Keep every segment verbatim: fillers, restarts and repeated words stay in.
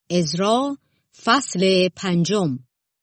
عزرا فصل پنجم.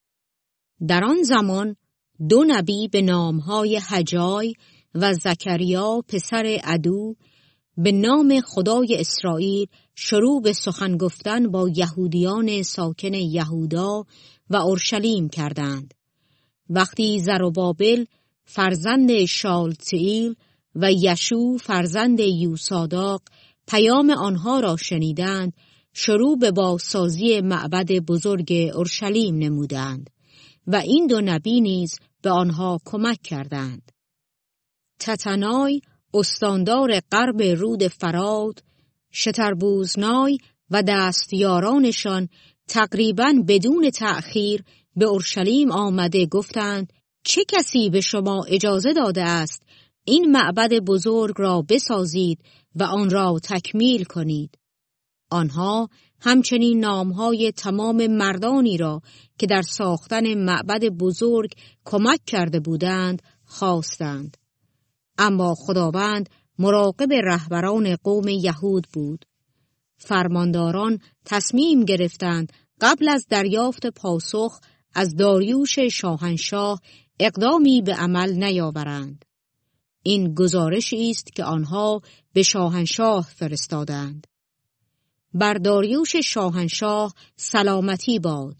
در آن زمان دو نبی به نامهای حجای و زکریا پسر عدو به نام خدای اسرائیل شروع به سخن گفتن با یهودیان ساکن یهودا و اورشلیم کردند. وقتی زروبابل فرزند شالتیل و یشوع فرزند یوساداق پیام آنها را شنیدند، شروع به بازسازی معبد بزرگ اورشلیم نمودند و این دو نبی نیز به آنها کمک کردند. تتنای استاندار غرب رود فرات، شتربوزنای و دستیارانشان تقریباً بدون تأخیر به اورشلیم آمده گفتند: چه کسی به شما اجازه داده است این معبد بزرگ را بسازید و آن را تکمیل کنید؟ آنها همچنین نامهای تمام مردانی را که در ساختن معبد بزرگ کمک کرده بودند خواستند. اما خداوند مراقب رهبران قوم یهود بود. فرمانداران تصمیم گرفتند قبل از دریافت پاسخ از داریوش شاهنشاه اقدامی به عمل نیاورند. این گزارشی است که آنها به شاهنشاه فرستادند: بر داریوش شاهنشاه سلامتی باد.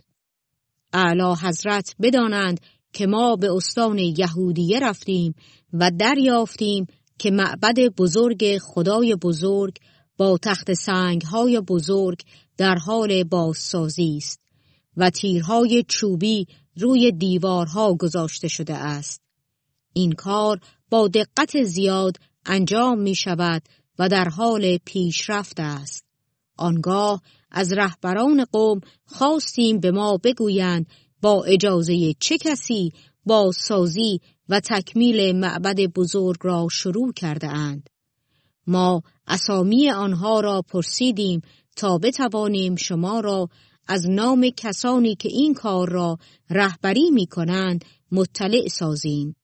اعلی حضرت بدانند که ما به استان یهودیه رفتیم و دریافتیم که معبد بزرگ خدای بزرگ با تخت سنگ‌های بزرگ در حال بازسازی است و تیرهای چوبی روی دیوارها گذاشته شده است. این کار با دقت زیاد انجام می شود و در حال پیشرفت است. آنگاه از رهبران قوم خواستیم به ما بگویند با اجازه چه کسی بازسازی و تکمیل معبد بزرگ را شروع کرده اند. ما اسامی آنها را پرسیدیم تا بتوانیم شما را از نام کسانی که این کار را رهبری می کنند مطلع سازیم.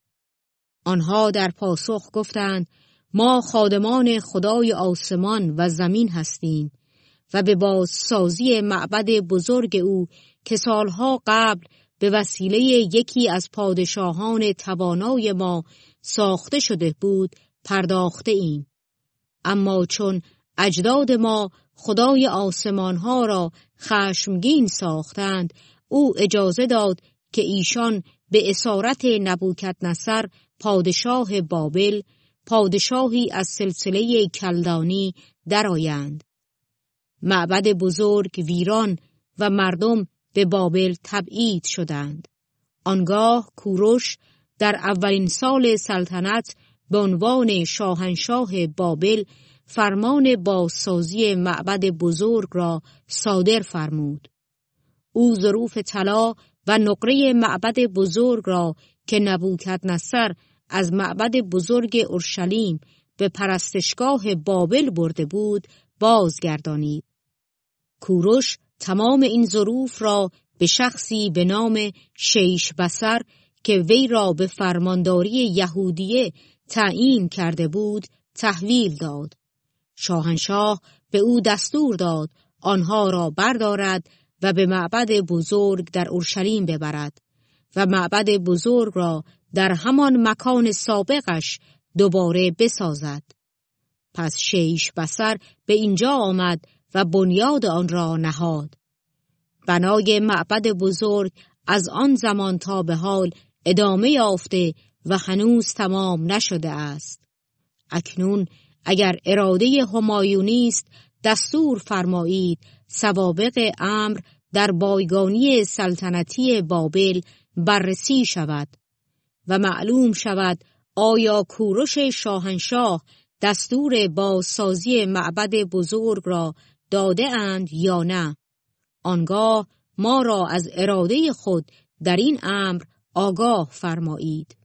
آنها در پاسخ گفتند: ما خادمان خدای آسمان و زمین هستیم و به بازسازی معبد بزرگ او که سالها قبل به وسیله یکی از پادشاهان توانای ما ساخته شده بود پرداخته ایم. اما چون اجداد ما خدای آسمانها را خشمگین ساختند، او اجازه داد که ایشان به اسارت نبوکدنصر پادشاه بابل، پادشاهی از سلسله کلدانی درآیند. معبد بزرگ ویران و مردم به بابل تبعید شدند. آنگاه کوروش در اولین سال سلطنت به عنوان شاهنشاه بابل فرمان بازسازی معبد بزرگ را صادر فرمود. او ظروف طلا و نقره معبد بزرگ را که نبوکدنصر از معبد بزرگ اورشلیم به پرستشگاه بابل برده بود بازگردانید. کوروش تمام این ظروف را به شخصی به نام شیشبسر که وی را به فرمانداری یهودیه تعیین کرده بود تحویل داد. شاهنشاه به او دستور داد آنها را بردارد و به معبد بزرگ در اورشلیم ببرد و معبد بزرگ را در همان مکان سابقش دوباره بسازد. پس شیشبسر به اینجا آمد و بنیاد آن را نهاد. بنای معبد بزرگ از آن زمان تا به حال ادامه یافته و هنوز تمام نشده است. اکنون اگر اراده همایونی است دستور فرمایید سوابق امر در بایگانی سلطنتی بابل بررسی شود و معلوم شود آیا کوروش شاهنشاه دستور بازسازی معبد بزرگ را داده اند یا نه. آنگاه ما را از اراده خود در این امر آگاه فرمایید.